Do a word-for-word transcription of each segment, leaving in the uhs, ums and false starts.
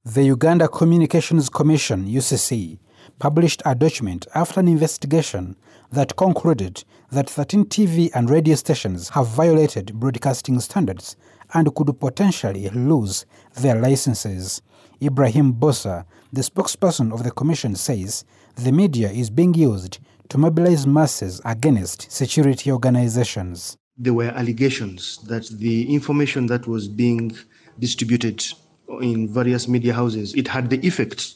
The Uganda Communications Commission, U C C, published a document after an investigation that concluded that thirteen T V and radio stations have violated broadcasting standards and could potentially lose their licenses. Ibrahim Bossa, the spokesperson of the commission, says the media is being used to mobilize masses against security organizations. There were allegations that the information that was being distributed in various media houses, it had the effect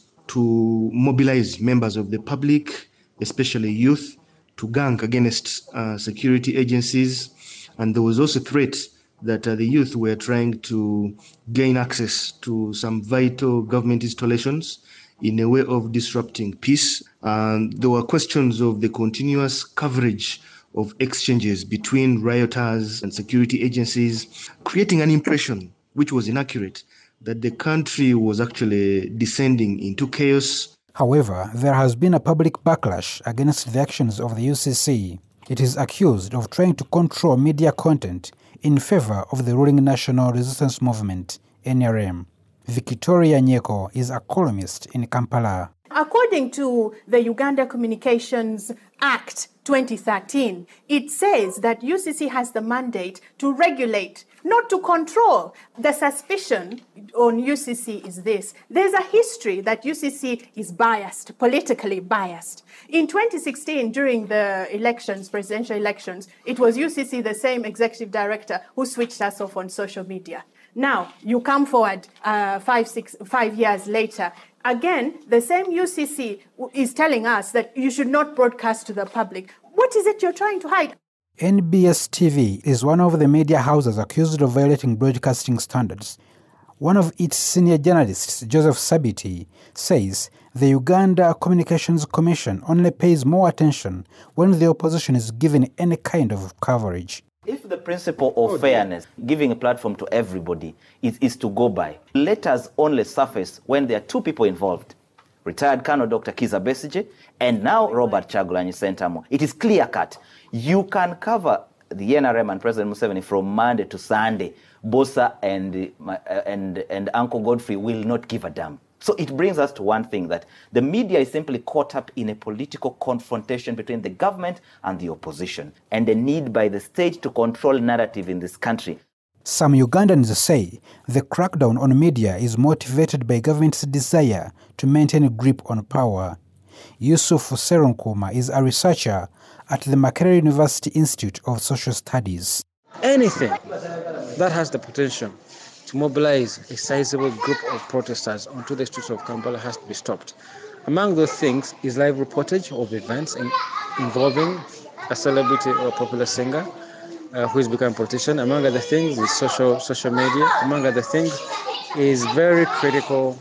to mobilize members of the public, especially youth, to gang against uh, security agencies. And there was also threats that uh, the youth were trying to gain access to some vital government installations in a way of disrupting peace. And there were questions of the continuous coverage of exchanges between rioters and security agencies, creating an impression, which was inaccurate, that the country was actually descending into chaos. However, there has been a public backlash against the actions of the U C C. It is accused of trying to control media content in favor of the ruling National Resistance Movement, N R M. Victoria Nyeko is a columnist in Kampala. According to the Uganda Communications Act twenty thirteen, it says that U C C has the mandate to regulate, not to control. The suspicion on U C C is this. There's a history that U C C is biased, politically biased. In twenty sixteen, during the elections, presidential elections, it was U C C, the same executive director, who switched us off on social media. Now, you come forward uh, five, six, five years later. Again, the same U C C is telling us that you should not broadcast to the public. What is it you're trying to hide? N B S T V is one of the media houses accused of violating broadcasting standards. One of its senior journalists, Joseph Sabiti, says the Uganda Communications Commission only pays more attention when the opposition is given any kind of coverage. If the principle of oh, fairness, giving a platform to everybody, is, is to go by, let us only surface when there are two people involved, retired Colonel Doctor Kiza Besigye and now Robert Kyagulanyi Ssentamu. It is clear-cut. You can cover the N R M and President Museveni from Monday to Sunday. Bossa and, uh, and, and Uncle Godfrey will not give a damn. So it brings us to one thing, that the media is simply caught up in a political confrontation between the government and the opposition, and the need by the state to control narrative in this country. Some Ugandans say the crackdown on media is motivated by government's desire to maintain a grip on power. Yusuf Seronkuma is a researcher at the Makerere University Institute of Social Studies. Anything that has the potential to mobilize a sizable group of protesters onto the streets of Kampala has to be stopped. Among those things is live reportage of events in, involving a celebrity or a popular singer uh, who is becoming a politician. Among other things is social, social media. Among other things is very critical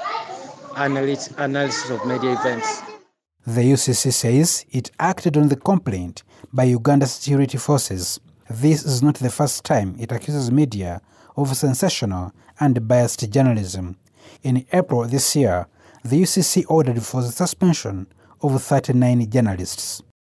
analysis, analysis of media events. The U C C says it acted on the complaint by Uganda security forces. This is not the first time it accuses media of sensational and biased journalism. In April this year, the U C C ordered for the suspension of thirty-nine journalists.